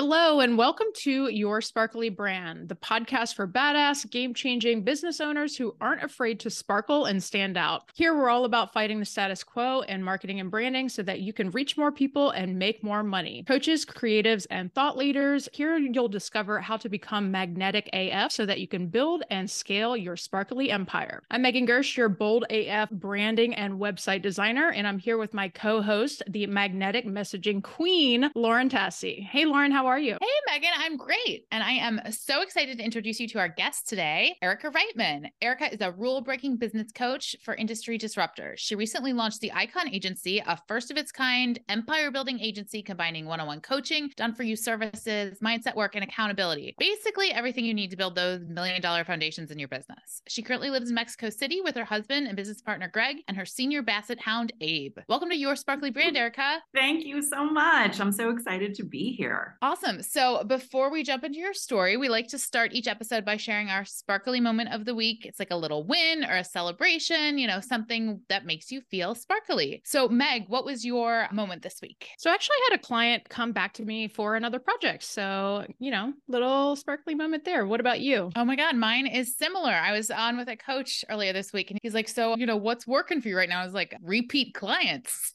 Hello, and welcome to Your Sparkly Brand, the podcast for badass, game-changing business owners who aren't afraid to sparkle and stand out. Here, we're all about fighting the status quo and marketing and branding so that you can reach more people and make more money. Coaches, creatives, and thought leaders, here you'll discover how to become magnetic AF so that you can build and scale your sparkly empire. I'm Megan Gersh, your bold AF branding and website designer, and I'm here with my co-host, the magnetic messaging queen, Lauren Tassi. Hey, Lauren, how are you? Hey, Megan, I'm great. And I am so excited to introduce you to our guest today, Erica Reitman. Erica is a rule-breaking business coach for industry disruptors. She recently launched the Icon Agency, a first-of-its-kind empire-building agency combining one-on-one coaching, done-for-you services, mindset work, and accountability. Basically, everything you need to build those million-dollar foundations in your business. She currently lives in Mexico City with her husband and business partner, Greg, and her senior basset hound, Abe. Welcome to Your Sparkly Brand, Erica. Thank you so much. I'm so excited to be here. Awesome. So before we jump into your story, we like to start each episode by sharing our sparkly moment of the week. It's like a little win or a celebration, something that makes you feel sparkly. So Meg, what was your moment this week? So I actually had a client come back to me for another project. So, little sparkly moment there. What about you? Oh my God, mine is similar. I was on with a coach earlier this week and he's like, so, what's working for you right now? I was like, repeat clients.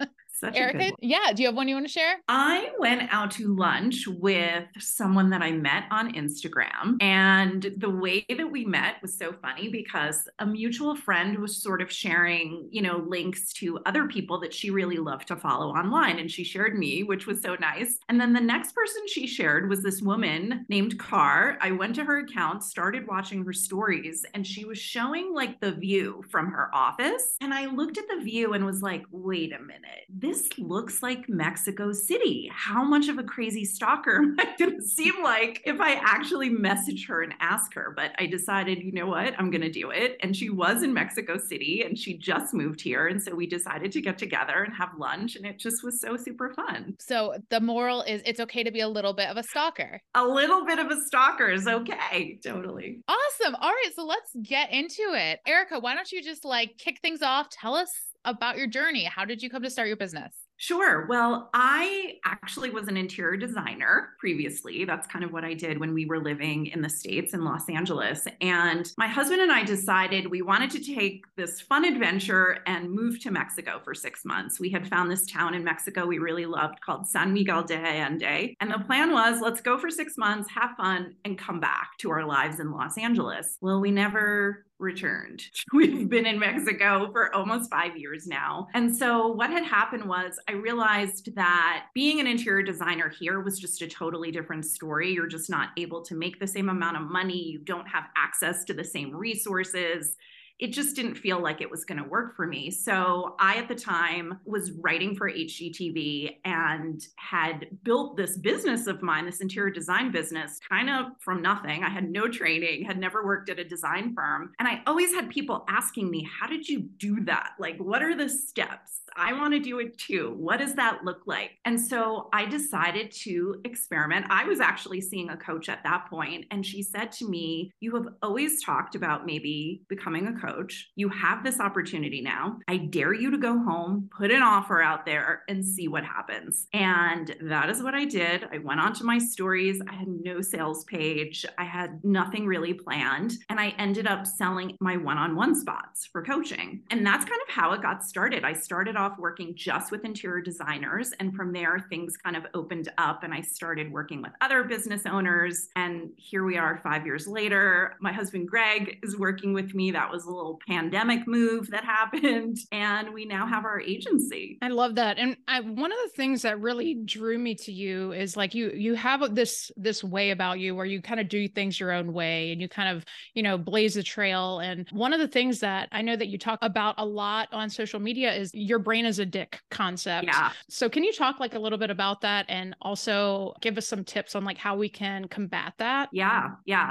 Erica, yeah. Do you have one you want to share? I went out to lunch with someone that I met on Instagram. And the way that we met was so funny because a mutual friend was sort of sharing, links to other people that she really loved to follow online. And she shared me, which was so nice. And then the next person she shared was this woman named Car. I went to her account, started watching her stories, and she was showing like the view from her office. And I looked at the view and was like, wait a minute. This looks like Mexico City. How much of a crazy stalker am I going to seem like if I actually message her and ask her? But I decided, you know what, I'm going to do it. And she was in Mexico City and she just moved here. And so we decided to get together and have lunch. And it just was so super fun. So the moral is it's okay to be a little bit of a stalker. A little bit of a stalker is okay. Totally. Awesome. All right. So let's get into it. Erica, why don't you just kick things off? Tell us about your journey. How did you come to start your business? Sure. Well, I actually was an interior designer previously. That's kind of what I did when we were living in the States in Los Angeles. And my husband and I decided we wanted to take this fun adventure and move to Mexico for 6 months. We had found this town in Mexico we really loved called San Miguel de Allende. And the plan was, let's go for 6 months, have fun, and come back to our lives in Los Angeles. Well, we never returned. We've been in Mexico for almost 5 years now. And so what had happened was I realized that being an interior designer here was just a totally different story. You're just not able to make the same amount of money. You don't have access to the same resources. It just didn't feel like it was going to work for me. So I, at the time, was writing for HGTV and had built this business of mine, this interior design business, kind of from nothing. I had no training, had never worked at a design firm. And I always had people asking me, how did you do that? Like, what are the steps? I want to do it too. What does that look like? And so I decided to experiment. I was actually seeing a coach at that point, and she said to me, you have always talked about maybe becoming a coach. You have this opportunity now. I dare you to go home, put an offer out there, and see what happens. And that is what I did. I went onto my stories. I had no sales page. I had nothing really planned. And I ended up selling my one-on-one spots for coaching. And that's kind of how it got started. I started off working just with interior designers. And from there, things kind of opened up and I started working with other business owners. And here we are 5 years later. My husband, Greg, is working with me. That was a little pandemic move that happened. And we now have our agency. I love that. And one of the things that really drew me to you is like you have this way about you where you kind of do things your own way and you kind of, blaze a trail. And one of the things that I know that you talk about a lot on social media is your brain is a dick concept. Yeah. So can you talk a little bit about that and also give us some tips on how we can combat that? Yeah.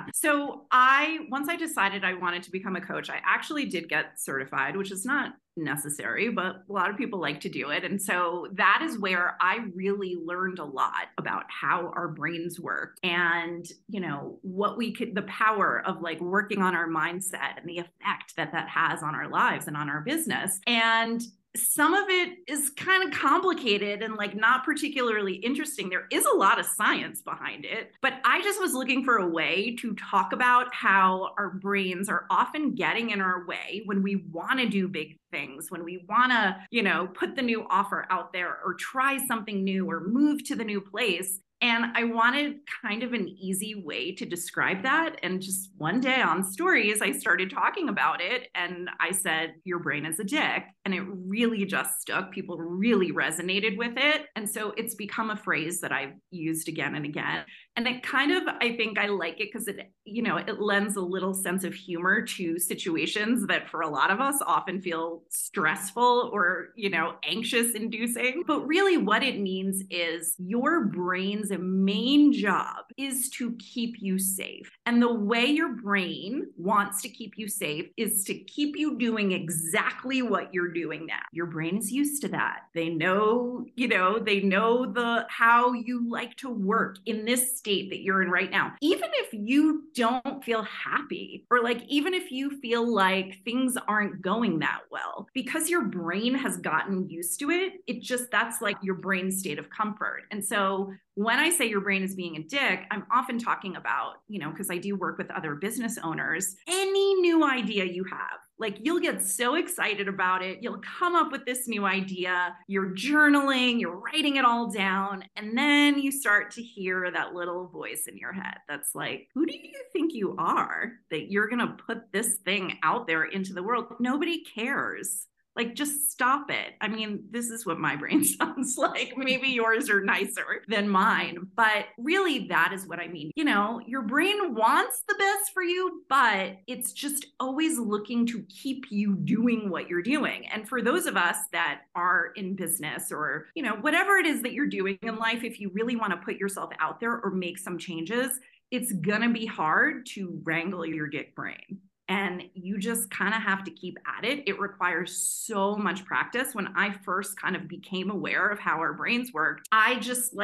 So once I decided I wanted to become a coach, I actually did get certified, which is not necessary, but a lot of people like to do it. And so that is where I really learned a lot about how our brains work and, the power of working on our mindset and the effect that has on our lives and on our business. And some of it is kind of complicated and like not particularly interesting. There is a lot of science behind it, but I just was looking for a way to talk about how our brains are often getting in our way when we want to do big things, when we want to, put the new offer out there or try something new or move to the new place. And I wanted kind of an easy way to describe that. And just one day on stories, I started talking about it. And I said, your brain is a dick. And it really just stuck. People really resonated with it. And so it's become a phrase that I've used again and again. And it kind of, I think I like it because it lends a little sense of humor to situations that for a lot of us often feel stressful or, anxious inducing. But really what it means is your brain's main job is to keep you safe. And the way your brain wants to keep you safe is to keep you doing exactly what you're doing now. Your brain is used to that. They know, how you like to work in this state that you're in right now. Even if you don't feel happy, or like even if you feel like things aren't going that well, because your brain has gotten used to it, that's like your brain's state of comfort. And so when I say your brain is being a dick, I'm often talking about, because I do work with other business owners, any new idea you have, like you'll get so excited about it. You'll come up with this new idea, you're journaling, you're writing it all down. And then you start to hear that little voice in your head that's like, who do you think you are that you're going to put this thing out there into the world? Nobody cares. Like, just stop it. I mean, this is what my brain sounds like. Maybe yours are nicer than mine, but really that is what I mean. Your brain wants the best for you, but it's just always looking to keep you doing what you're doing. And for those of us that are in business or, whatever it is that you're doing in life, if you really want to put yourself out there or make some changes, it's gonna be hard to wrangle your dick brain. And you just kind of have to keep at it. It requires so much practice. When I first kind of became aware of how our brains worked, I just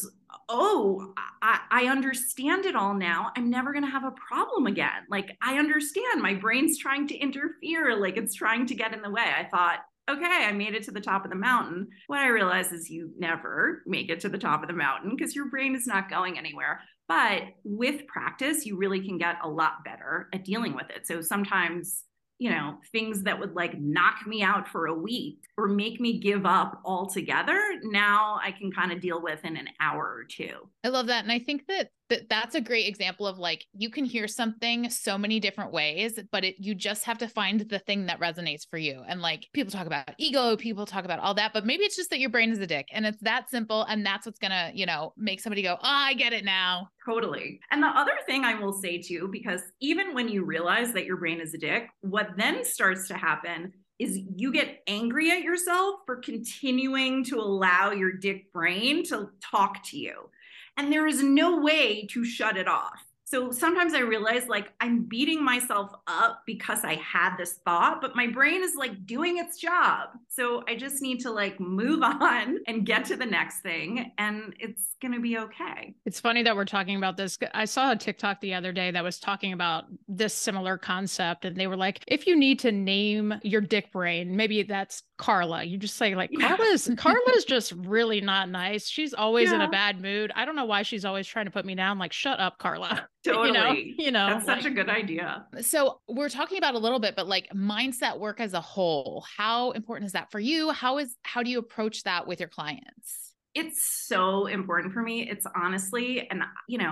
I understand it all now. I'm never going to have a problem again. Like, I understand my brain's trying to interfere, like it's trying to get in the way. I thought, okay, I made it to the top of the mountain. What I realized is you never make it to the top of the mountain because your brain is not going anywhere. But with practice, you really can get a lot better at dealing with it. So sometimes, things that would like knock me out for a week or make me give up altogether, now I can kind of deal with in an hour or two. I love that. And I think that's a great example of like, you can hear something so many different ways, but you just have to find the thing that resonates for you. And like, people talk about ego, people talk about all that, but maybe it's just that your brain is a dick and it's that simple. And that's what's gonna, make somebody go, oh, I get it now. Totally. And the other thing I will say too, because even when you realize that your brain is a dick, what then starts to happen is you get angry at yourself for continuing to allow your dick brain to talk to you. And there is no way to shut it off. So sometimes I realize like I'm beating myself up because I had this thought, but my brain is like doing its job. So I just need to like move on and get to the next thing, and it's going to be okay. It's funny that we're talking about this. I saw a TikTok the other day that was talking about this similar concept. And they were like, if you need to name your dick brain, maybe that's Carla. You just say like, Carla's just really not nice. She's always in a bad mood. I don't know why she's always trying to put me down. Like, shut up, Carla. Totally. That's such a good idea. So we're talking about a little bit, but like mindset work as a whole, how important is that for you? How do you approach that with your clients? It's so important for me. It's honestly, and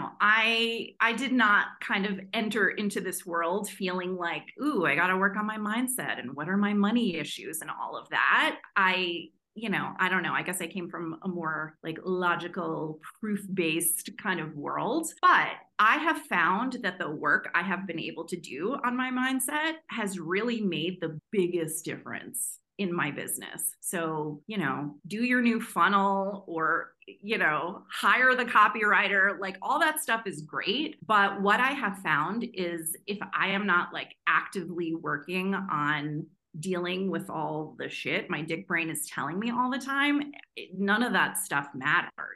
I did not kind of enter into this world feeling like, ooh, I got to work on my mindset and what are my money issues and all of that. I don't know. I guess I came from a more like logical, proof-based kind of world. But I have found that the work I have been able to do on my mindset has really made the biggest difference in my business. So, do your new funnel or, hire the copywriter, like all that stuff is great. But what I have found is if I am not like actively working on dealing with all the shit my dick brain is telling me all the time, none of that stuff matters.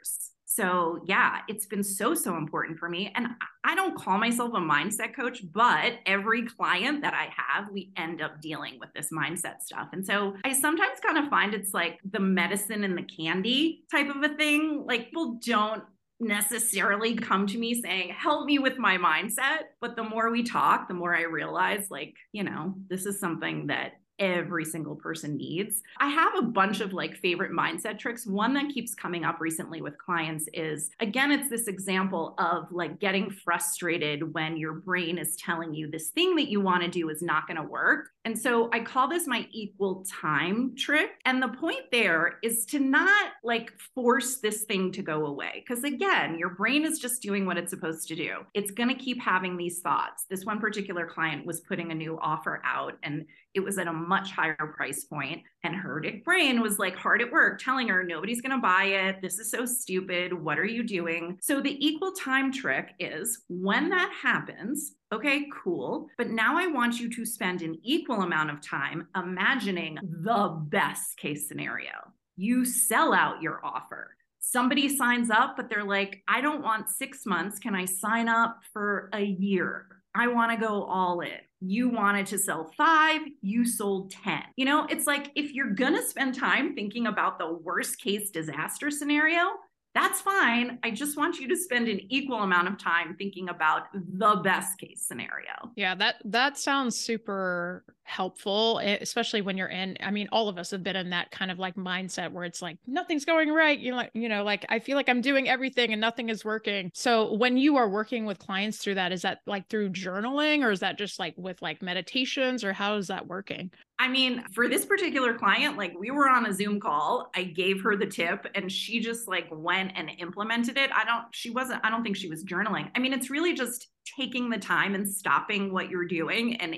So yeah, it's been so important for me. And I don't call myself a mindset coach, but every client that I have, we end up dealing with this mindset stuff. And so I sometimes kind of find it's like the medicine and the candy type of a thing. Like people don't necessarily come to me saying, help me with my mindset. But the more we talk, the more I realize like, this is something that every single person needs. I have a bunch of like favorite mindset tricks. One that keeps coming up recently with clients is, again, it's this example of like getting frustrated when your brain is telling you this thing that you want to do is not going to work. And so I call this my equal time trick. And the point there is to not like force this thing to go away. Because again, your brain is just doing what it's supposed to do. It's going to keep having these thoughts. This one particular client was putting a new offer out and it was at a much higher price point, and her brain was like hard at work telling her nobody's going to buy it. This is so stupid. What are you doing? So the equal time trick is when that happens, okay, cool. But now I want you to spend an equal amount of time imagining the best case scenario. You sell out your offer. Somebody signs up, but they're like, I don't want 6 months. Can I sign up for a year? I want to go all in. You wanted to sell 5, you sold 10. It's like if you're going to spend time thinking about the worst case disaster scenario, that's fine. I just want you to spend an equal amount of time thinking about the best case scenario. Yeah, that sounds super helpful, especially when you're all of us have been in that kind of like mindset where it's like nothing's going right. Like I feel like I'm doing everything and nothing is working. So when you are working with clients through that, is that like through journaling or is that just like with like meditations or how is that working? For this particular client, like we were on a Zoom call, I gave her the tip and she just like went and implemented it. I don't think she was journaling. It's really just taking the time and stopping what you're doing. And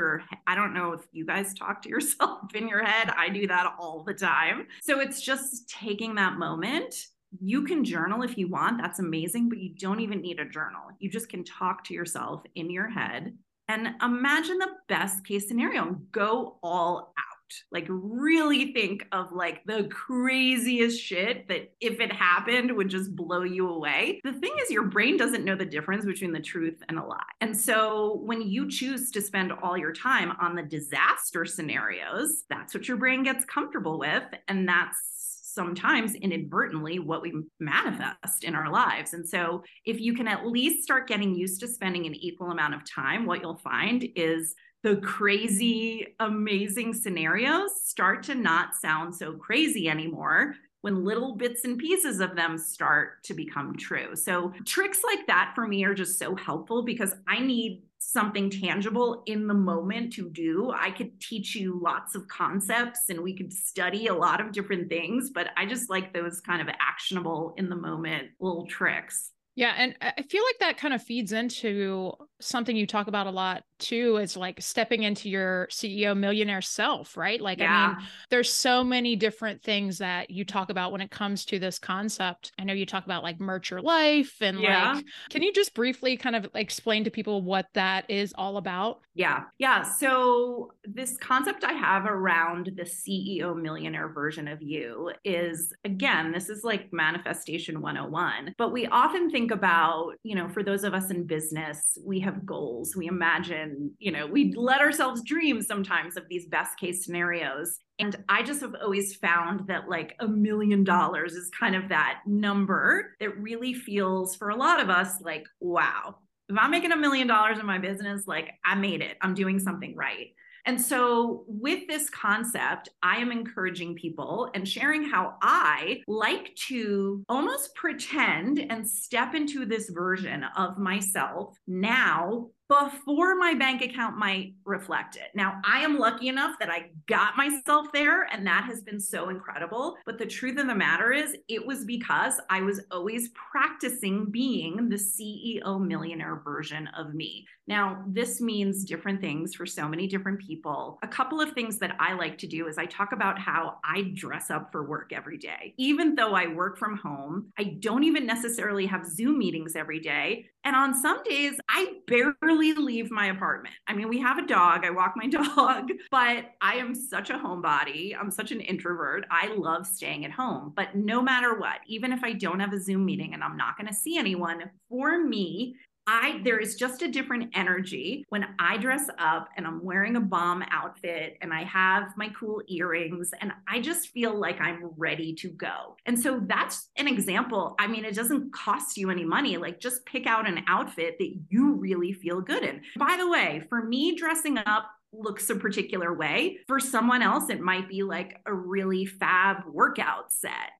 I don't know if you guys talk to yourself in your head. I do that all the time. So it's just taking that moment. You can journal if you want. That's amazing, but you don't even need a journal. You just can talk to yourself in your head. And imagine the best case scenario and go all out. Like really think of like the craziest shit that if it happened would just blow you away. The thing is your brain doesn't know the difference between the truth and a lie. And so when you choose to spend all your time on the disaster scenarios, that's what your brain gets comfortable with. And that's sometimes inadvertently what we manifest in our lives. And so if you can at least start getting used to spending an equal amount of time, what you'll find is the crazy, amazing scenarios start to not sound so crazy anymore when little bits and pieces of them start to become true. So tricks like that for me are just so helpful because I need something tangible in the moment to do. I could teach you lots of concepts and we could study a lot of different things, but I just like those kind of actionable in the moment little tricks. Yeah. And I feel like that kind of feeds into something you talk about a lot too, is like stepping into your CEO millionaire self, right? Like, yeah. There's so many different things that you talk about when it comes to this concept. I know you talk about like merge your life and like, can you just briefly kind of explain to people what that is all about? Yeah. So this concept I have around the CEO millionaire version of you is, again, this is like manifestation 101, but we often think about, for those of us in business, we have goals. We imagine, we let ourselves dream sometimes of these best case scenarios. And I just have always found that like $1 million is kind of that number that really feels for a lot of us like, wow, if I'm making $1 million in my business, like I made it, I'm doing something right. And so with this concept, I am encouraging people and sharing how I like to almost pretend and step into this version of myself now before my bank account might reflect it. Now, I am lucky enough that I got myself there, and that has been so incredible. But the truth of the matter is, it was because I was always practicing being the CEO millionaire version of me. Now, this means different things for so many different people, a couple of things that I like to do is I talk about how I dress up for work every day. Even though I work from home, I don't even necessarily have Zoom meetings every day. And on some days, I barely leave my apartment. I mean, we have a dog. I walk my dog, but I am such a homebody. I'm such an introvert. I love staying at home. But no matter what, even if I don't have a Zoom meeting and I'm not going to see anyone, for me, there is just a different energy when I dress up and I'm wearing a bomb outfit and I have my cool earrings and I just feel like I'm ready to go. And so that's an example. I mean, it doesn't cost you any money. Like, just pick out an outfit that you really feel good in. By the way, for me, dressing up looks a particular way. For someone else, it might be like a really fab workout set,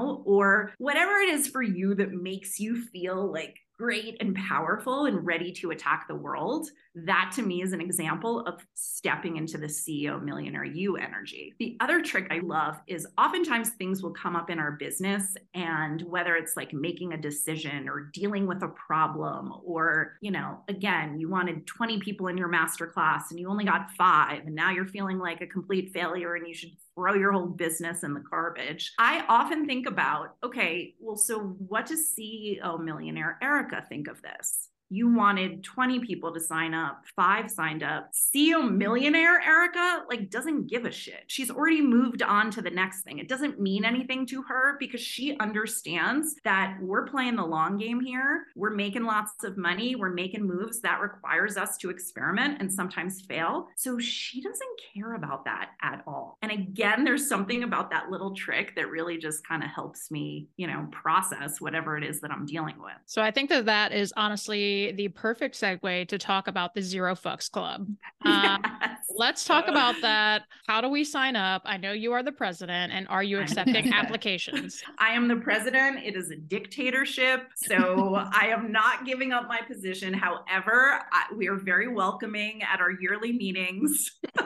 or whatever it is for you that makes you feel like great and powerful and ready to attack the world. That to me is an example of stepping into the CEO Millionaire You energy. The other trick I love is oftentimes things will come up in our business, and whether it's like making a decision or dealing with a problem, or, again, you wanted 20 people in your masterclass and you only got 5, and now you're feeling like a complete failure and you should throw your whole business in the garbage. I often think about, okay, well, so what does CEO Millionaire Erica think of this? You wanted 20 people to sign up, 5 signed up. CEO Millionaire Erica doesn't give a shit. She's already moved on to the next thing. It doesn't mean anything to her because she understands that we're playing the long game here. We're making lots of money. We're making moves that requires us to experiment and sometimes fail. So she doesn't care about that at all. And again, there's something about that little trick that really just kind of helps me, process whatever it is that I'm dealing with. So I think that is honestly the perfect segue to talk about the Zero Fucks Club. Yes. Let's talk about that. How do we sign up? I know you are the president, and are you accepting applications? I am the president. It is a dictatorship. So I am not giving up my position. However, we are very welcoming at our yearly meetings.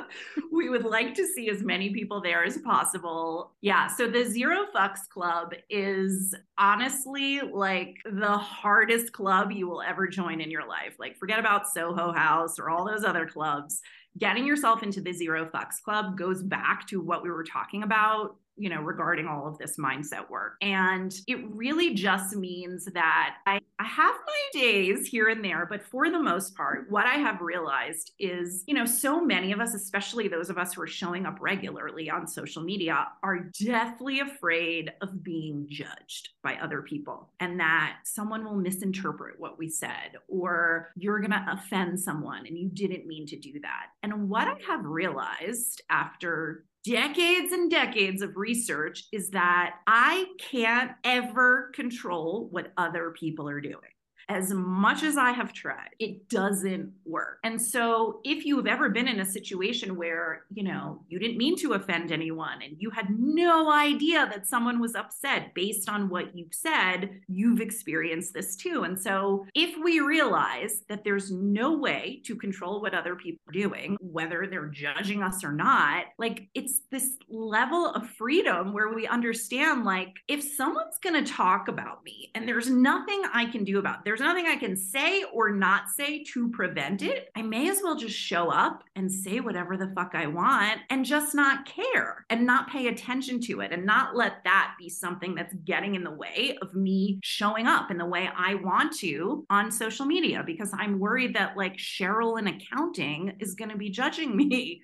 We would like to see as many people there as possible. Yeah. So the Zero Fucks Club is honestly like the hardest club you will ever join in your life. Like, forget about Soho House or all those other clubs. Getting yourself into the Zero Fucks Club goes back to what we were talking about, regarding all of this mindset work. And it really just means that I have my days here and there, but for the most part, what I have realized is, so many of us, especially those of us who are showing up regularly on social media, are deathly afraid of being judged by other people, and that someone will misinterpret what we said, or you're going to offend someone and you didn't mean to do that. And what I have realized after decades and decades of research is that I can't ever control what other people are doing. As much as I have tried, it doesn't work. And so if you've ever been in a situation where, you didn't mean to offend anyone and you had no idea that someone was upset based on what you've said, you've experienced this too. And so if we realize that there's no way to control what other people are doing, whether they're judging us or not, it's this level of freedom where we understand, if someone's going to talk about me and there's nothing I can do about it, there's nothing I can say or not say to prevent it, I may as well just show up and say whatever the fuck I want and just not care and not pay attention to it and not let that be something that's getting in the way of me showing up in the way I want to on social media, because I'm worried that Cheryl in accounting is going to be judging me.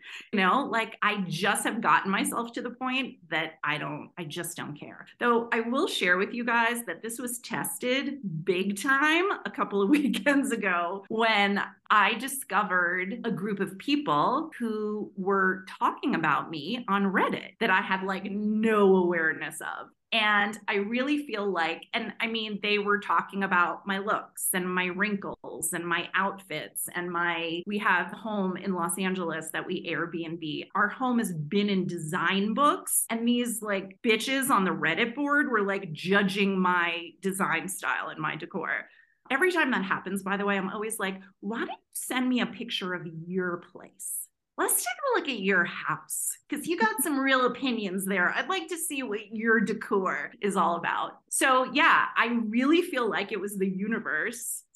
I just have gotten myself to the point that I just don't care. Though I will share with you guys that this was tested big time a couple of weekends ago when I discovered a group of people who were talking about me on Reddit that I had no awareness of. And I really feel they were talking about my looks and my wrinkles and my outfits and we have a home in Los Angeles that we Airbnb. Our home has been in design books, and these bitches on the Reddit board were judging my design style and my decor. Every time that happens, by the way, I'm always like, why don't you send me a picture of your place? Let's take a look at your house, because you got some real opinions there. I'd like to see what your decor is all about. So yeah, I really feel like it was the universe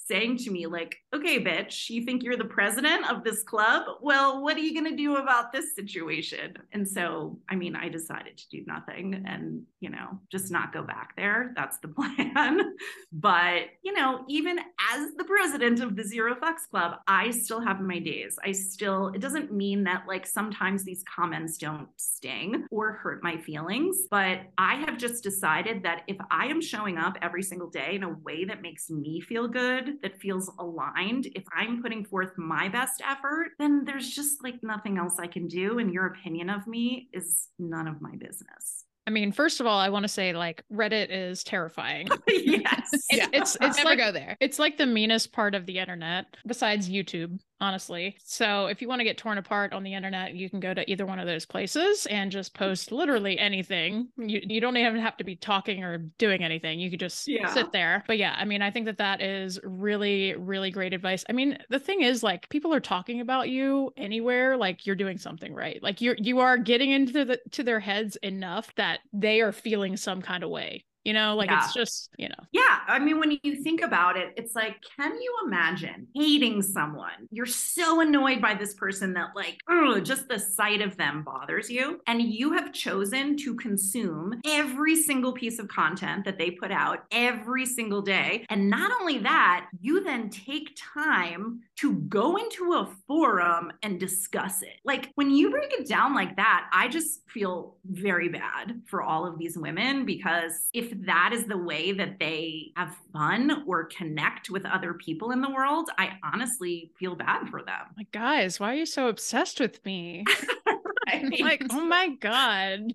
saying to me like, okay, bitch, you think you're the president of this club? Well, what are you going to do about this situation? And so, I mean, I decided to do nothing and, you know, just not go back there. That's the plan. But, you know, even as the president of the Zero Fucks Club, I still have my days. It doesn't mean that like sometimes these comments don't sting or hurt my feelings, but I have just decided that if I am showing up every single day in a way that makes me feel good, that feels aligned, if I'm putting forth my best effort, then there's just like nothing else I can do. And your opinion of me is none of my business. I mean, first of all, I want to say like Reddit is terrifying. Yes. It's never like, go there. It's like the meanest part of the internet besides YouTube, honestly. So if you want to get torn apart on the internet, you can go to either one of those places and just post literally anything. You don't even have to be talking or doing anything. You could just sit there. But yeah, I mean, I think that is really, really great advice. I mean, the thing is like people are talking about you anywhere, like you're doing something right. Like you are getting into to their heads enough that they are feeling some kind of way. You know, like it's just, you know. Yeah. I mean, when you think about it, it's like, can you imagine hating someone? You're so annoyed by this person that like, just the sight of them bothers you. And you have chosen to consume every single piece of content that they put out every single day. And not only that, you then take time to go into a forum and discuss it. Like when you break it down like that, I just feel very bad for all of these women, because if that is the way that they have fun or connect with other people in the world, I honestly feel bad for them. Like, guys, why are you so obsessed with me? Right? Like, oh my God.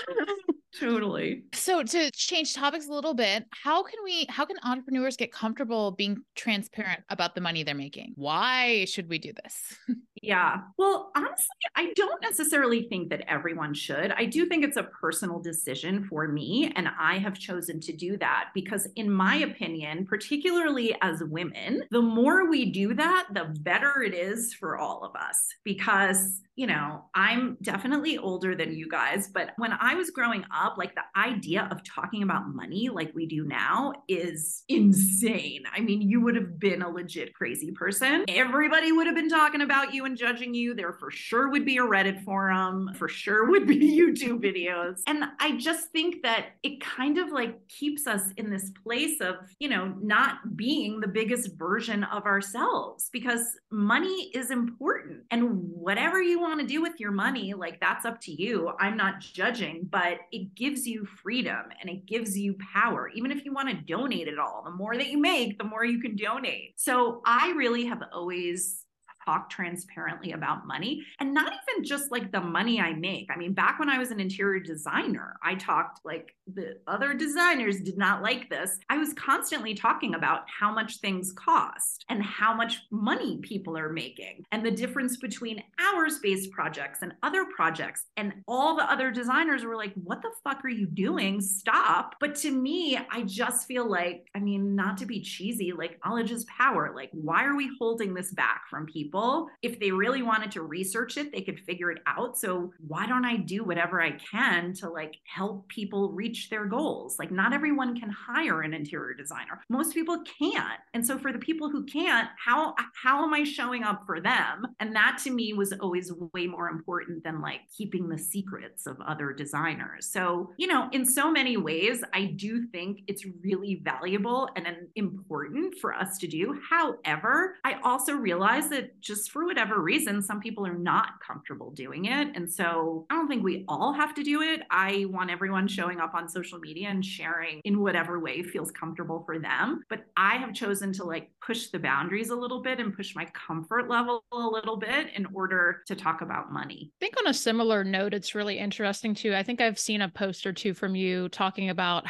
Totally. So to change topics a little bit, how can entrepreneurs get comfortable being transparent about the money they're making? Why should we do this? Yeah. Well, honestly, I don't necessarily think that everyone should. I do think it's a personal decision for me, and I have chosen to do that because in my opinion, particularly as women, the more we do that, the better it is for all of us. Because, you know, I'm definitely older than you guys, but when I was growing up, like the idea of talking about money like we do now is insane. I mean, you would have been a legit crazy person. Everybody would have been talking about you and judging you. There for sure would be a Reddit forum, for sure would be YouTube videos. And I just think that it kind of like keeps us in this place of, you know, not being the biggest version of ourselves, because money is important. And whatever you want to do with your money, like that's up to you. I'm not judging, but it gives you freedom and it gives you power. Even if you want to donate it all, the more that you make, the more you can donate. So I really have always talk transparently about money, and not even just like the money I make. I mean, back when I was an interior designer, I talked like the other designers did not like this. I was constantly talking about how much things cost and how much money people are making and the difference between hours-based projects and other projects. And all the other designers were like, what the fuck are you doing? Stop. But to me, I just feel like, I mean, not to be cheesy, like knowledge is power. Like, why are we holding this back from people? If they really wanted to research it, they could figure it out. So why don't I do whatever I can to like help people reach their goals? Like not everyone can hire an interior designer. Most people can't. And so for the people who can't, how am I showing up for them? And that to me was always way more important than like keeping the secrets of other designers. So, you know, in so many ways, I do think it's really valuable and important for us to do. However, I also realize that just for whatever reason, some people are not comfortable doing it. And so I don't think we all have to do it. I want everyone showing up on social media and sharing in whatever way feels comfortable for them. But I have chosen to like push the boundaries a little bit and push my comfort level a little bit in order to talk about money. I think on a similar note, it's really interesting too. I think I've seen a post or two from you talking about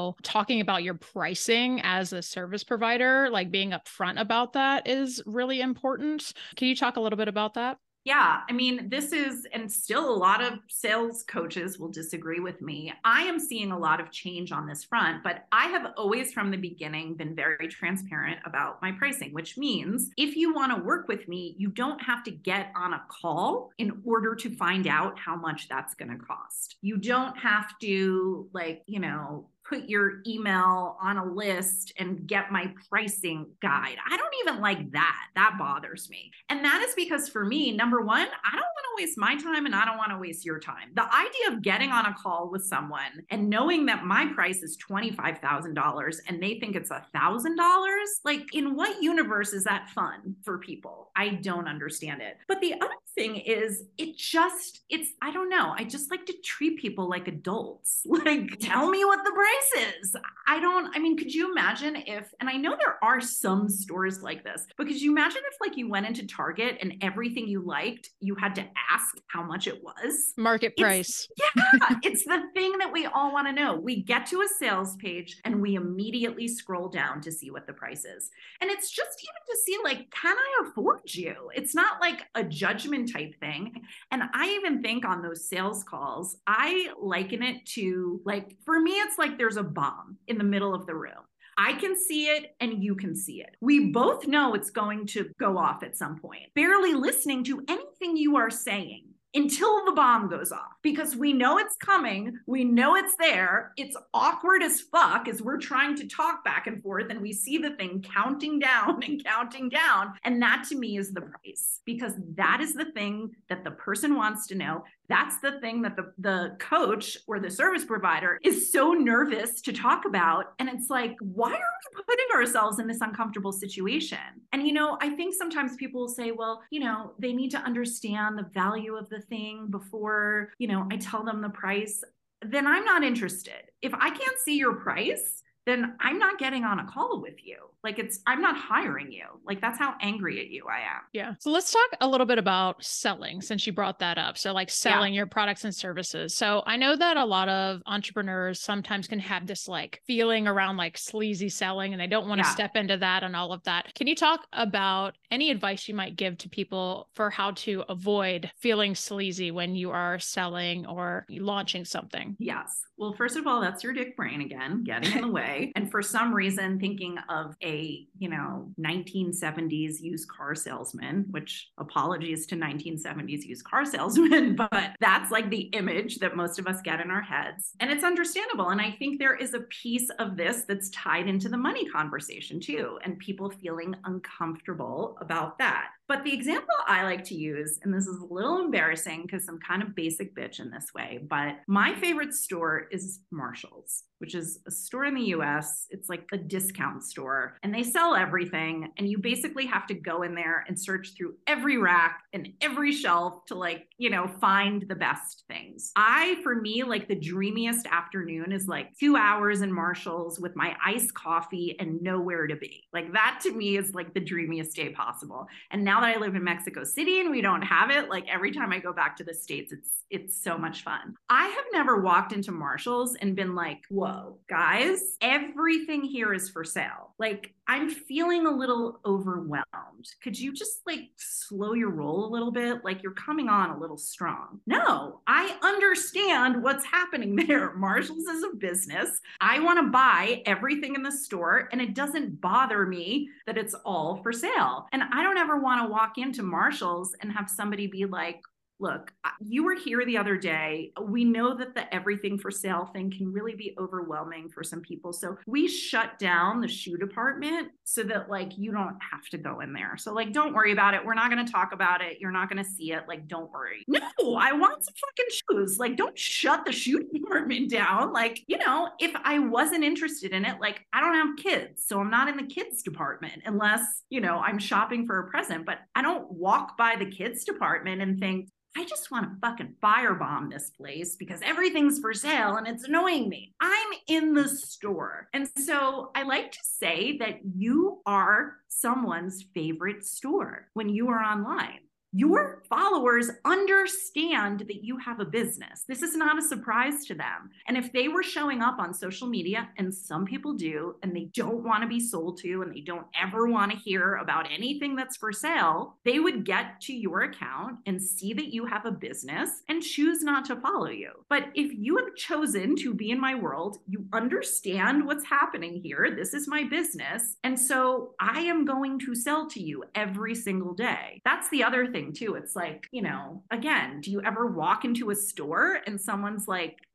your pricing as a service provider, like being upfront about that is really important. Can you talk a little bit about that? Yeah, I mean, this is, and still a lot of sales coaches will disagree with me. I am seeing a lot of change on this front, but I have always from the beginning been very transparent about my pricing, which means if you want to work with me, you don't have to get on a call in order to find out how much that's going to cost. You don't have to like, you know, put your email on a list and get my pricing guide. I don't even like that. That bothers me. And that is because for me, number one, I don't want to waste my time and I don't want to waste your time. The idea of getting on a call with someone and knowing that my price is $25,000 and they think it's $1,000, like in what universe is that fun for people? I don't understand it. But the other thing is I don't know. I just like to treat people like adults. Like, tell me what the price is. Could you imagine if, and I know there are some stores like this, but could you imagine if like you went into Target and everything you liked, you had to ask how much it was? Market price. Yeah, it's the thing that we all want to know. We get to a sales page and we immediately scroll down to see what the price is. And it's just even to see like, can I afford you? It's not like a judgment type thing. And I even think on those sales calls, I liken it to like, for me, it's like there's a bomb in the middle of the room. I can see it and you can see it. We both know it's going to go off at some point, barely listening to anything you are saying until the bomb goes off, because we know it's coming. We know it's there. It's awkward as fuck as we're trying to talk back and forth and we see the thing counting down and counting down. And that to me is the price, because that is the thing that the person wants to know. That's the thing that the coach or the service provider is so nervous to talk about. And it's like, why are we putting ourselves in this uncomfortable situation? And, I think sometimes people will say, well, they need to understand the value of the thing before, I tell them the price. Then I'm not interested. If I can't see your price, then I'm not getting on a call with you. Like I'm not hiring you. Like that's how angry at you I am. Yeah. So let's talk a little bit about selling, since you brought that up. So like selling your products and services. So I know that a lot of entrepreneurs sometimes can have this like feeling around like sleazy selling, and they don't want to step into that and all of that. Can you talk about any advice you might give to people for how to avoid feeling sleazy when you are selling or launching something? Yes. Well, first of all, that's your dick brain again, getting in the way. And for some reason, thinking of a 1970s used car salesman, which apologies to 1970s used car salesmen, but that's like the image that most of us get in our heads. And it's understandable. And I think there is a piece of this that's tied into the money conversation too, and people feeling uncomfortable about that. But the example I like to use, and this is a little embarrassing because I'm kind of basic bitch in this way, but my favorite store is Marshall's, which is a store in the US. It's like a discount store and they sell everything. And you basically have to go in there and search through every rack and every shelf to find the best things. For me, like the dreamiest afternoon is like 2 hours in Marshall's with my iced coffee and nowhere to be. Like that to me is like the dreamiest day possible. And now that I live in Mexico City and we don't have it, like every time I go back to the States, it's so much fun. I have never walked into Marshall's and been like, whoa, guys, everything here is for sale. Like I'm feeling a little overwhelmed. Could you just like slow your roll a little bit? Like you're coming on a little strong. No, I understand what's happening there. Marshall's is a business. I want to buy everything in the store and it doesn't bother me that it's all for sale. And I don't ever want to walk into Marshall's and have somebody be like, look, you were here the other day. We know that the everything for sale thing can really be overwhelming for some people. So we shut down the shoe department so that like you don't have to go in there. So like, don't worry about it. We're not going to talk about it. You're not going to see it. Like, don't worry. No, I want some fucking shoes. Like, don't shut the shoe department down. Like, if I wasn't interested in it, like I don't have kids, so I'm not in the kids department unless, I'm shopping for a present, but I don't walk by the kids department and think, I just want to fucking firebomb this place because everything's for sale and it's annoying me. I'm in the store. And so I like to say that you are someone's favorite store when you are online. Your followers understand that you have a business. This is not a surprise to them. And if they were showing up on social media, and some people do, and they don't want to be sold to, and they don't ever want to hear about anything that's for sale, they would get to your account and see that you have a business and choose not to follow you. But if you have chosen to be in my world, you understand what's happening here. This is my business. And so I am going to sell to you every single day. That's the other thing too. It's like, again, do you ever walk into a store and someone's like,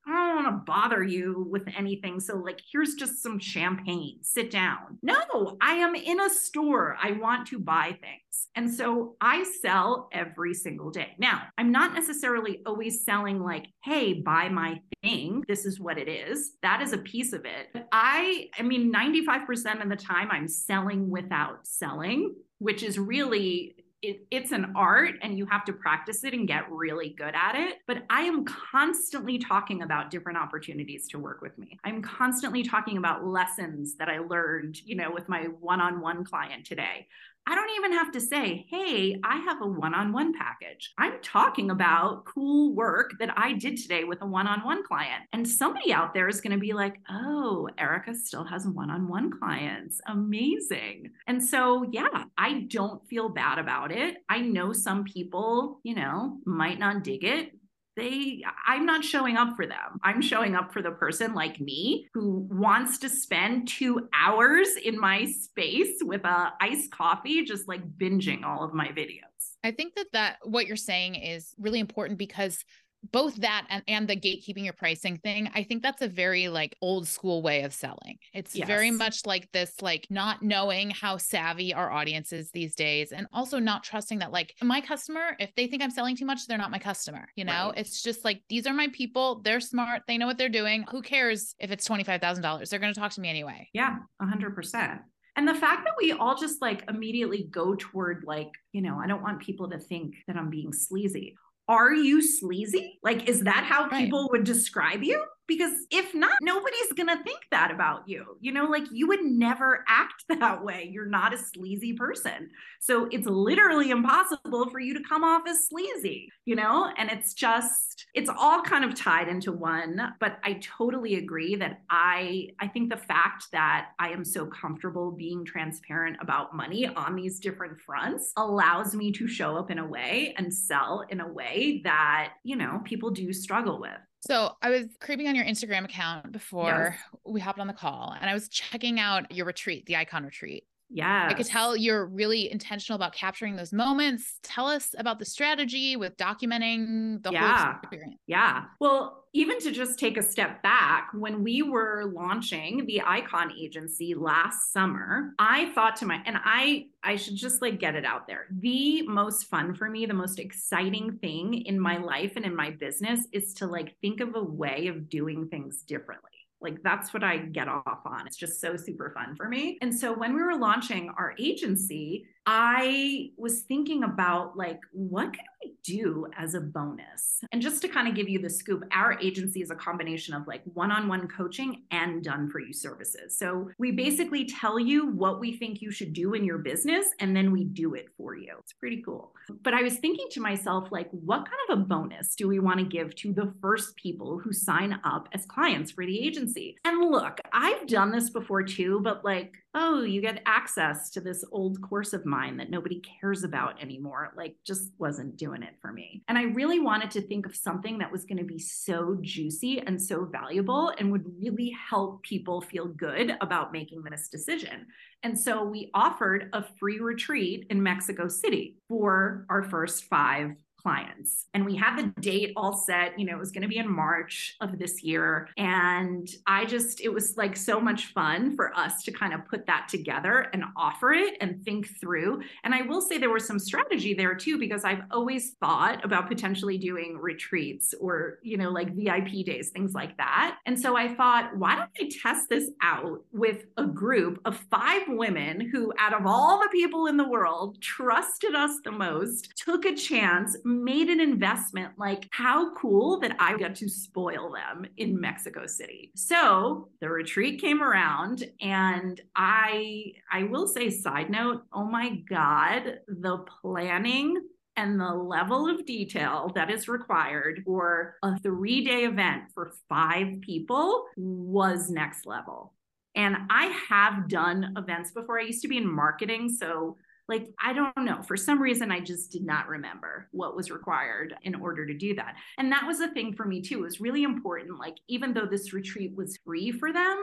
I don't want to bother you with anything. So like, here's just some champagne, sit down. No, I am in a store. I want to buy things. And so I sell every single day. Now, I'm not necessarily always selling like, hey, buy my thing. This is what it is. That is a piece of it. But I mean, 95% of the time I'm selling without selling, which is really, it's an art and you have to practice it and get really good at it. But I am constantly talking about different opportunities to work with me. I'm constantly talking about lessons that I learned, with my one-on-one client today. I don't even have to say, hey, I have a one-on-one package. I'm talking about cool work that I did today with a one-on-one client. And somebody out there is going to be like, oh, Erica still has one-on-one clients. Amazing. And so, yeah, I don't feel bad about it. I know some people, might not dig it. I'm not showing up for them. I'm showing up for the person like me who wants to spend 2 hours in my space with a iced coffee, just like binging all of my videos. I think that what you're saying is really important because both that and the gatekeeping your pricing thing, I think that's a very like old school way of selling. It's very much like this, like not knowing how savvy our audience is these days. And also not trusting that like my customer, if they think I'm selling too much, they're not my customer. Right. It's just like, these are my people. They're smart. They know what they're doing. Who cares if it's $25,000? They're going to talk to me anyway. Yeah, 100%. And the fact that we all just like immediately go toward like, I don't want people to think that I'm being sleazy. Are you sleazy? Like, is that how people would describe you? Because if not, nobody's going to think that about you. Like you would never act that way. You're not a sleazy person. So it's literally impossible for you to come off as sleazy, and it's all kind of tied into one. But I totally agree that I think the fact that I am so comfortable being transparent about money on these different fronts allows me to show up in a way and sell in a way that, people do struggle with. So I was creeping on your Instagram account before we hopped on the call, and I was checking out your retreat, the Icon Retreat. Yeah. I could tell you're really intentional about capturing those moments. Tell us about the strategy with documenting the whole experience. Yeah. Well, even to just take a step back, when we were launching the Icon agency last summer, I thought to and I should just like get it out there. The most fun for me, the most exciting thing in my life and in my business is to like think of a way of doing things differently. Like that's what I get off on. It's just so super fun for me. And so when we were launching our agency, I was thinking about like, what can we do as a bonus? And just to kind of give you the scoop, our agency is a combination of like one-on-one coaching and done for you services. So we basically tell you what we think you should do in your business, and then we do it for you. It's pretty cool. But I was thinking to myself, like, what kind of a bonus do we want to give to the first people who sign up as clients for the agency? And look, I've done this before too, but like, oh, you get access to this old course of mine that nobody cares about anymore. Like just wasn't doing it for me. And I really wanted to think of something that was going to be so juicy and so valuable and would really help people feel good about making this decision. And so we offered a free retreat in Mexico City for our first 5 clients. And we had the date all set, it was going to be in March of this year. And it was like so much fun for us to kind of put that together and offer it and think through. And I will say there was some strategy there too, because I've always thought about potentially doing retreats or, like VIP days, things like that. And so I thought, why don't I test this out with a group of 5 women who, out of all the people in the world, trusted us the most, took a chance, made an investment. Like how cool that I got to spoil them in Mexico City. So the retreat came around, and I will say, side note, oh my God, the planning and the level of detail that is required for a 3-day event for 5 people was next level. And I have done events before. I used to be in marketing, so like, I don't know, for some reason, I just did not remember what was required in order to do that. And that was a thing for me too. It was really important. Like, even though this retreat was free for them,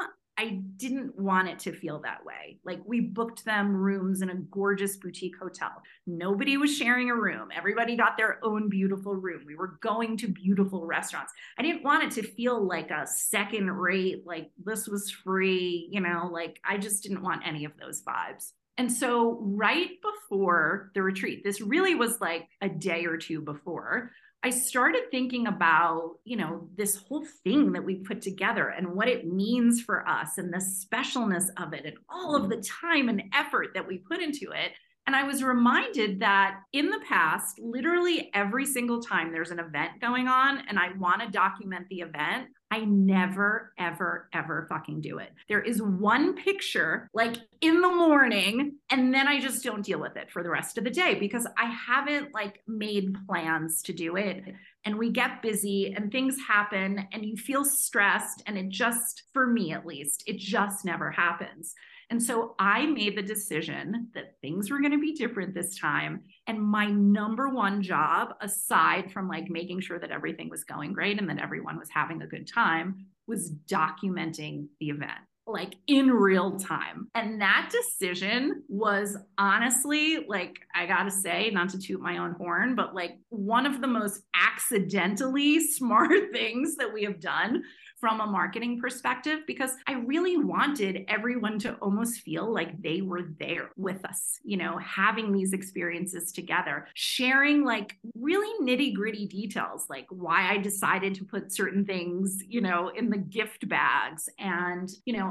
I didn't want it to feel that way. Like we booked them rooms in a gorgeous boutique hotel. Nobody was sharing a room. Everybody got their own beautiful room. We were going to beautiful restaurants. I didn't want it to feel like a second rate, like this was free, like I just didn't want any of those vibes. And so right before the retreat, this really was like a day or two before, I started thinking about, this whole thing that we put together and what it means for us and the specialness of it and all of the time and effort that we put into it. And I was reminded that in the past, literally every single time there's an event going on and I want to document the event, I never, ever, ever fucking do it. There is one picture like in the morning, and then I just don't deal with it for the rest of the day because I haven't like made plans to do it. And we get busy and things happen and you feel stressed. And it just, for me at least, it just never happens. And so I made the decision that things were going to be different this time. And my number one job, aside from like making sure that everything was going great and that everyone was having a good time, was documenting the event, like in real time. And that decision was honestly, like, I gotta say, not to toot my own horn, but like one of the most accidentally smart things that we have done from a marketing perspective, because I really wanted everyone to almost feel like they were there with us, having these experiences together, sharing like really nitty gritty details, like why I decided to put certain things, in the gift bags. And,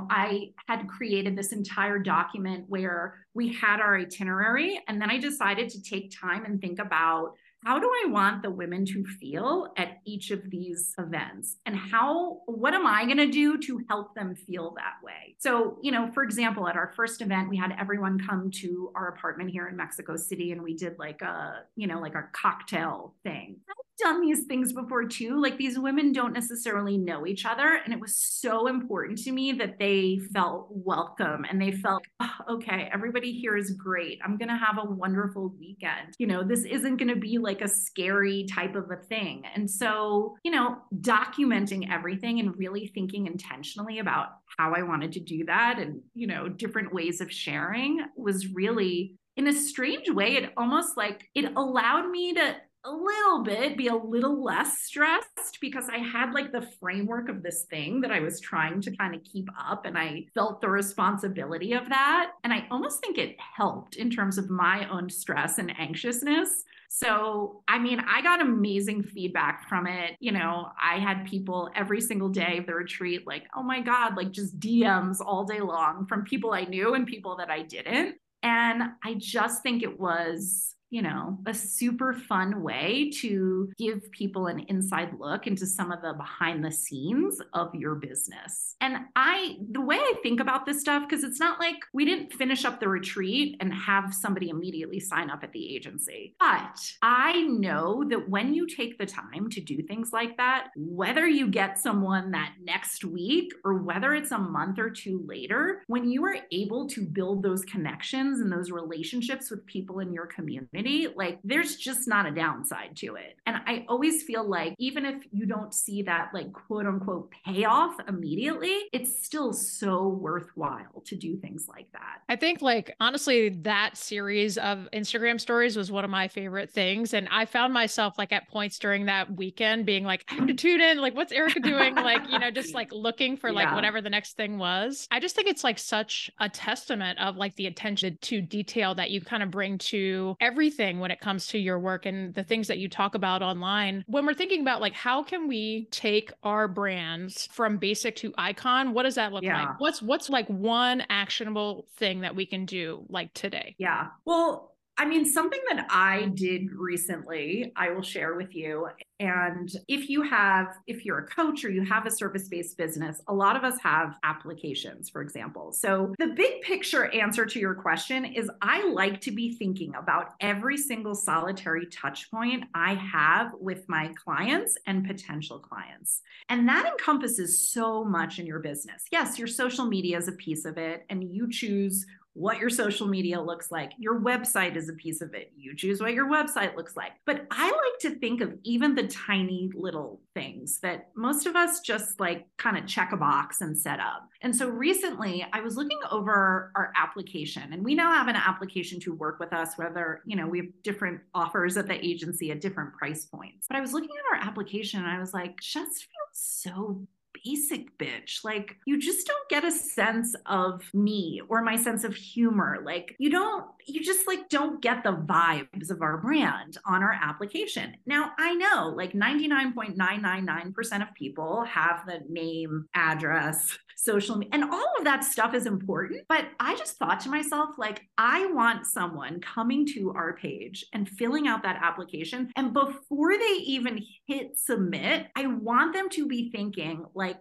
I had created this entire document where we had our itinerary. And then I decided to take time and think about, how do I want the women to feel at each of these events? And what am I going to do to help them feel that way? So, for example, at our first event, we had everyone come to our apartment here in Mexico City, and we did like a cocktail thing. I've done these things before too. Like these women don't necessarily know each other. And it was so important to me that they felt welcome and they felt, oh, okay, everybody here is great. I'm going to have a wonderful weekend. This isn't going to be like a scary type of a thing. And so, documenting everything and really thinking intentionally about how I wanted to do that and, different ways of sharing was really, in a strange way, it almost like it allowed me to a little bit be a little less stressed because I had like the framework of this thing that I was trying to kind of keep up, and I felt the responsibility of that. And I almost think it helped in terms of my own stress and anxiousness. So, I got amazing feedback from it. I had people every single day of the retreat, like, oh my God, like just DMs all day long from people I knew and people that I didn't. And I just think it was, a super fun way to give people an inside look into some of the behind the scenes of your business. And the way I think about this stuff, because it's not like we didn't finish up the retreat and have somebody immediately sign up at the agency. But I know that when you take the time to do things like that, whether you get someone that next week or whether it's a month or two later, when you are able to build those connections and those relationships with people in your community, like there's just not a downside to it. And I always feel like even if you don't see that like quote unquote payoff immediately, it's still so worthwhile to do things like that. I think like honestly, that series of Instagram stories was one of my favorite things. And I found myself like at points during that weekend being like, I have to tune in, like what's Erica doing? Like, just like looking for like whatever the next thing was. I just think it's like such a testament of like the attention to detail that you kind of bring to everything when it comes to your work and the things that you talk about online. When we're thinking about like, how can we take our brands from basic to icon? What does that look like? What's like one actionable thing that we can do like today? Yeah. Well, something that I did recently, I will share with you. And if you're a coach or you have a service-based business, a lot of us have applications, for example. So the big picture answer to your question is I like to be thinking about every single solitary touch point I have with my clients and potential clients. And that encompasses so much in your business. Yes, your social media is a piece of it, and you choose what your social media looks like. Your website is a piece of it. You choose what your website looks like. But I like to think of even the tiny little things that most of us just like kind of check a box and set up. And so recently I was looking over our application, and we now have an application to work with us, whether, you know, we have different offers at the agency at different price points. But I was looking at our application and I was like, just feels so basic, bitch. Like, you just don't get a sense of me or my sense of humor. Like, you just like don't get the vibes of our brand on our application. Now, I know like 99.999% of people have the name, address, social media, and all of that stuff is important. But I just thought to myself, like, I want someone coming to our page and filling out that application, and before they even hit submit, I want them to be thinking like,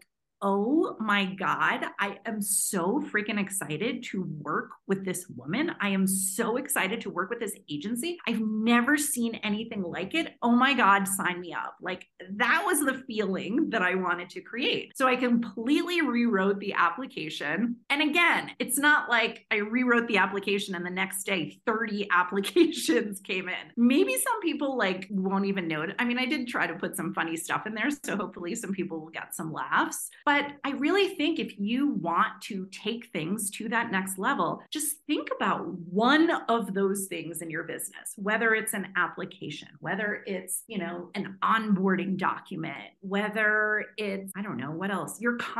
oh my God, I am so freaking excited to work with this woman. I am so excited to work with this agency. I've never seen anything like it. Oh my God, sign me up. Like, that was the feeling that I wanted to create. So I completely rewrote the application. And again, it's not like I rewrote the application and the next day 30 applications came in. Maybe some people like won't even know it. I mean, I did try to put some funny stuff in there, so hopefully some people will get some laughs. But I really think if you want to take things to that next level, just think about one of those things in your business, whether it's an application, whether it's, you know, an onboarding document, whether it's, I don't know, what else?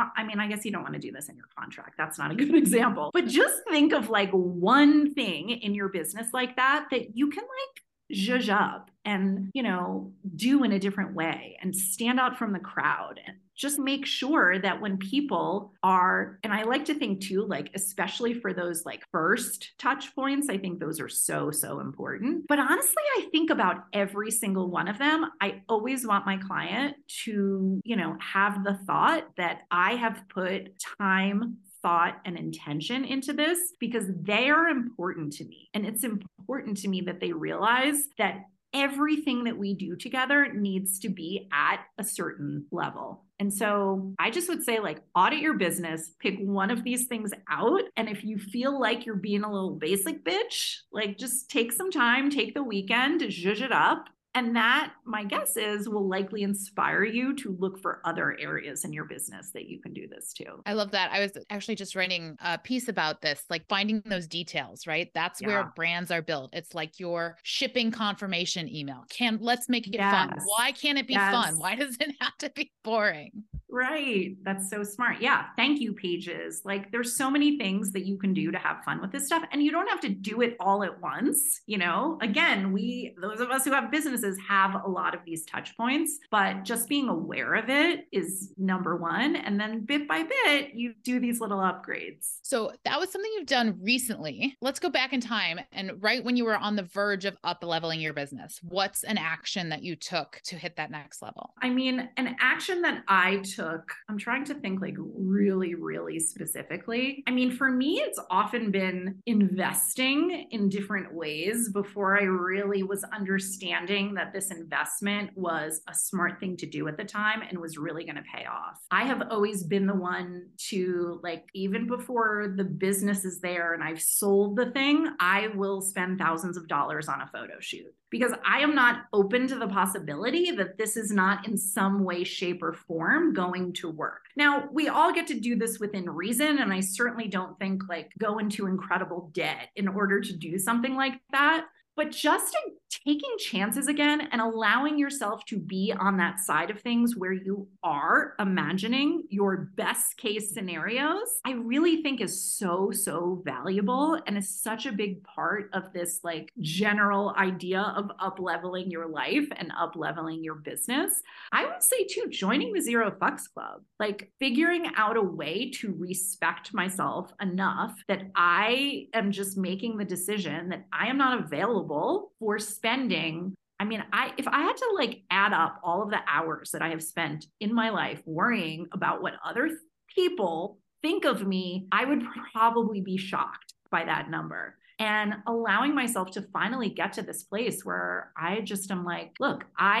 I guess you don't want to do this in your contract. That's not a good example, but just think of like one thing in your business like that you can like zhuzh up and, you know, do in a different way and stand out from the crowd, and just make sure that when people are, and I like to think too, like, especially for those like first touch points, I think those are so, so important. But honestly, I think about every single one of them. I always want my client to, you know, have the thought that I have put time, thought, and intention into this because they are important to me. And it's important to me that they realize that everything that we do together needs to be at a certain level. And so I just would say, like, audit your business, pick one of these things out. And if you feel like you're being a little basic bitch, like, just take some time, take the weekend to zhuzh it up. And that, my guess is, will likely inspire you to look for other areas in your business that you can do this too. I love that. I was actually just writing a piece about this, like finding those details, right? That's where brands are built. It's like your shipping confirmation email. Let's make it fun. Why can't it be fun? Why does it have to be boring? Right. That's so smart. Yeah. Thank you pages. Like, there's so many things that you can do to have fun with this stuff. And you don't have to do it all at once. You know, again, those of us who have businesses have a lot of these touch points, but just being aware of it is number one. And then bit by bit, you do these little upgrades. So that was something you've done recently. Let's go back in time, and right when you were on the verge of up leveling your business, what's an action that you took to hit that next level? I mean, an action that I took, I'm trying to think like really, really specifically. I mean, for me, it's often been investing in different ways before I really was understanding that this investment was a smart thing to do at the time and was really going to pay off. I have always been the one to, like, even before the business is there and I've sold the thing, I will spend thousands of dollars on a photo shoot, because I am not open to the possibility that this is not in some way, shape, or form going to work. Now, we all get to do this within reason, and I certainly don't think like go into incredible debt in order to do something like that. But just taking chances again and allowing yourself to be on that side of things where you are imagining your best case scenarios, I really think is so, so valuable and is such a big part of this like general idea of up-leveling your life and up-leveling your business. I would say too, joining the Zero Fucks Club, like figuring out a way to respect myself enough that I am just making the decision that I am not available for spending. I mean, if I had to like add up all of the hours that I have spent in my life worrying about what other people think of me, I would probably be shocked by that number. And allowing myself to finally get to this place where I just am like, look, I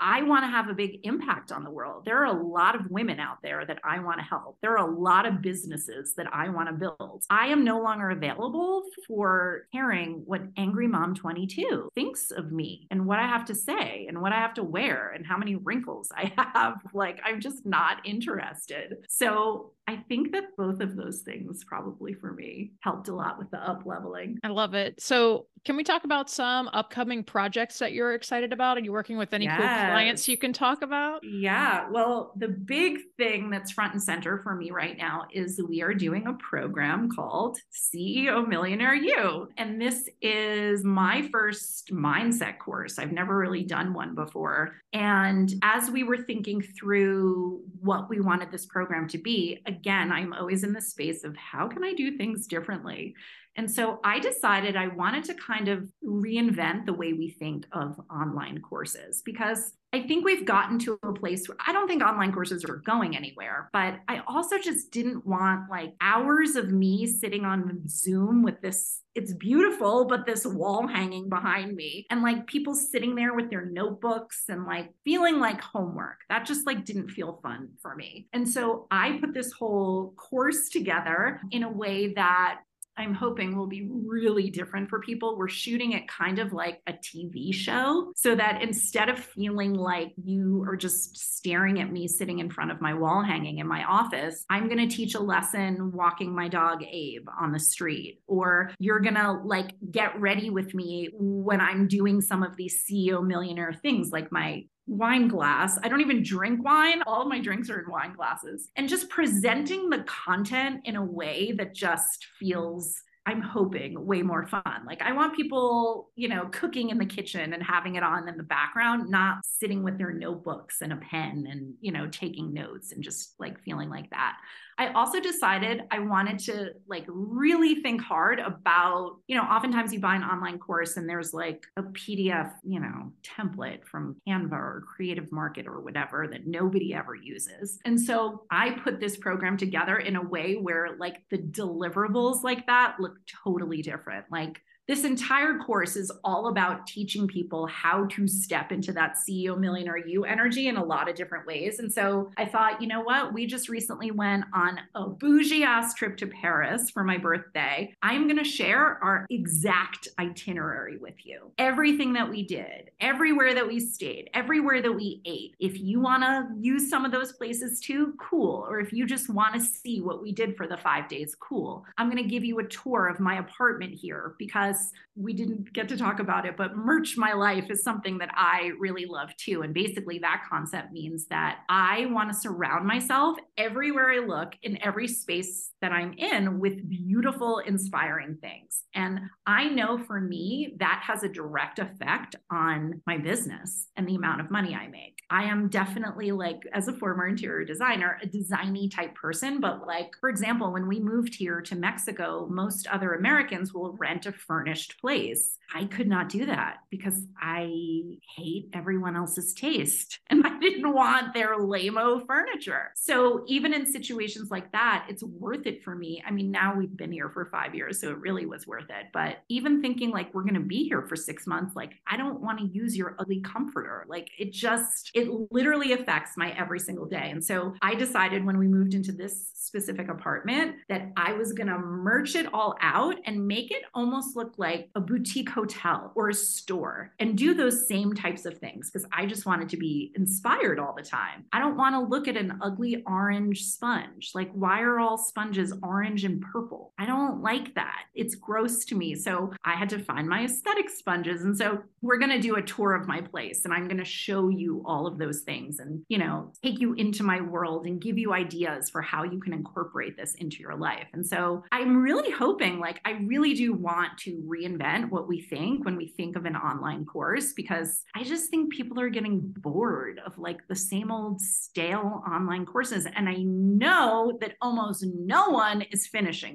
I want to have a big impact on the world. There are a lot of women out there that I want to help. There are a lot of businesses that I want to build. I am no longer available for caring what Angry Mom 22 thinks of me and what I have to say and what I have to wear and how many wrinkles I have. Like, I'm just not interested. So I think that both of those things probably for me helped a lot with the up leveling. I love it. So can we talk about some upcoming projects that you're excited about? Are you working with any cool clients you can talk about? Yeah. Well, the big thing that's front and center for me right now is we are doing a program called CEO Millionaire You. And this is my first mindset course. I've never really done one before. And as we were thinking through what we wanted this program to be, again, I'm always in the space of how can I do things differently? And so I decided I wanted to kind of reinvent the way we think of online courses, because I think we've gotten to a place where I don't think online courses are going anywhere, but I also just didn't want like hours of me sitting on Zoom with this, it's beautiful, but this wall hanging behind me and like people sitting there with their notebooks and like feeling like homework. That just like didn't feel fun for me. And so I put this whole course together in a way that I'm hoping will be really different for people. We're shooting it kind of like a TV show so that instead of feeling like you are just staring at me sitting in front of my wall hanging in my office, I'm going to teach a lesson walking my dog Abe on the street, or you're going to like get ready with me when I'm doing some of these CEO Millionaire things like my wine glass. I don't even drink wine. All of my drinks are in wine glasses. And just presenting the content in a way that just feels, I'm hoping, way more fun. Like I want people, you know, cooking in the kitchen and having it on in the background, not sitting with their notebooks and a pen and, you know, taking notes and just like feeling like that. I also decided I wanted to like really think hard about, you know, oftentimes you buy an online course and there's like a PDF, you know, template from Canva or Creative Market or whatever that nobody ever uses. And so I put this program together in a way where like the deliverables like that look totally different. Like this entire course is all about teaching people how to step into that CEO Millionaire You energy in a lot of different ways. And so I thought, you know what? We just recently went on a bougie ass trip to Paris for my birthday. I'm going to share our exact itinerary with you. Everything that we did, everywhere that we stayed, everywhere that we ate. If you want to use some of those places too, cool. Or if you just want to see what we did for the 5 days, cool. I'm going to give you a tour of my apartment here because we didn't get to talk about it, but merch my life is something that I really love too. And basically that concept means that I want to surround myself everywhere I look in every space that I'm in with beautiful, inspiring things. And I know for me, that has a direct effect on my business and the amount of money I make. I am definitely like, as a former interior designer, a designy type person. But like, for example, when we moved here to Mexico, most other Americans will rent a furnished place. I could not do that because I hate everyone else's taste and I didn't want their lame-o furniture. So even in situations like that, it's worth it for me. I mean, now we've been here for 5 years, so it really was worth it. But even thinking like we're going to be here for 6 months, like I don't want to use your ugly comforter. Like it literally affects my every single day. And so I decided when we moved into this specific apartment that I was going to merch it all out and make it almost look like a boutique hotel or a store and do those same types of things because I just wanted to be inspired all the time. I don't want to look at an ugly orange sponge. Like, why are all sponges orange and purple? I don't like that. It's gross to me. So I had to find my aesthetic sponges. And so we're going to do a tour of my place and I'm going to show you all of those things and, you know, take you into my world and give you ideas for how you can incorporate this into your life. And so I'm really hoping, like, I really do want to reinvent what we think when we think of an online course, because I just think people are getting bored of like the same old stale online courses. And I know that almost no one is finishing them.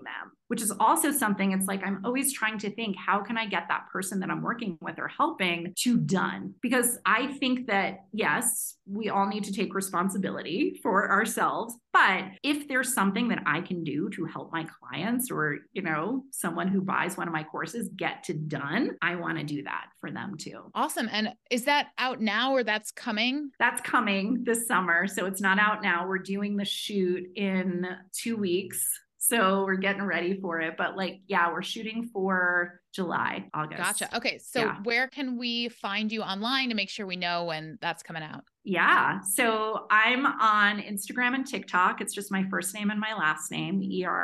which is also something, it's like, I'm always trying to think, how can I get that person that I'm working with or helping to done? Because I think that, yes, we all need to take responsibility for ourselves. But if there's something that I can do to help my clients or, someone who buys one of my courses get to done, I want to do that for them too. Awesome. And is that out now or that's coming? That's coming this summer. So it's not out now. We're doing the shoot in 2 weeks. So we're getting ready for it. But we're shooting for July, August. Gotcha. Okay. So where can we find you online to make sure we know when that's coming out? Yeah. So I'm on Instagram and TikTok. It's just my first name and my last name,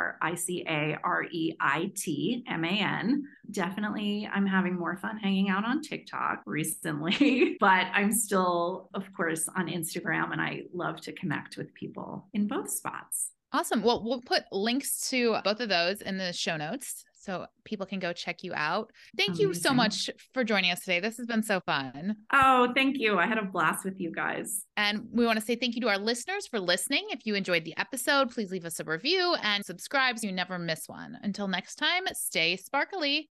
EricAreitman. Definitely, I'm having more fun hanging out on TikTok recently, but I'm still, of course, on Instagram, and I love to connect with people in both spots. Awesome. Well, we'll put links to both of those in the show notes so people can go check you out. Thank you so much for joining us today. This has been so fun. Oh, thank you. I had a blast with you guys. And we want to say thank you to our listeners for listening. If you enjoyed the episode, please leave us a review and subscribe so you never miss one. Until next time, stay sparkly.